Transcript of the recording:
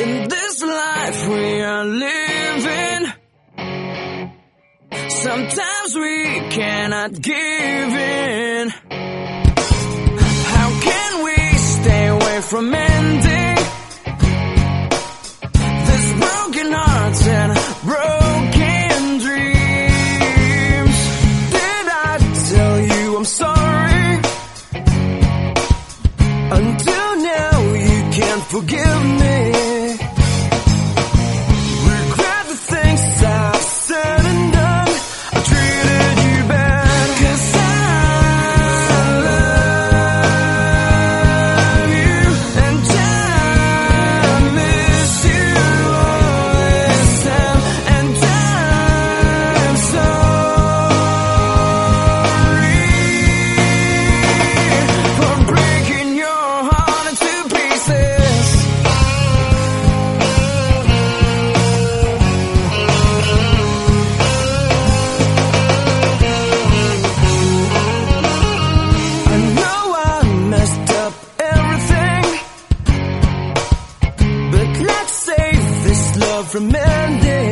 In this life we are living, sometimes we cannot give in. How can we stay away from ending this broken hearts and broken dreams? Did I tell you I'm sorry? Until now you can't forgive me. Regret the things I've said and done. I treated you bad 'cause I love you and I miss you all this time, and I'm sorry for breaking your heart into pieces. I know I messed up everything, but let's save this love from ending.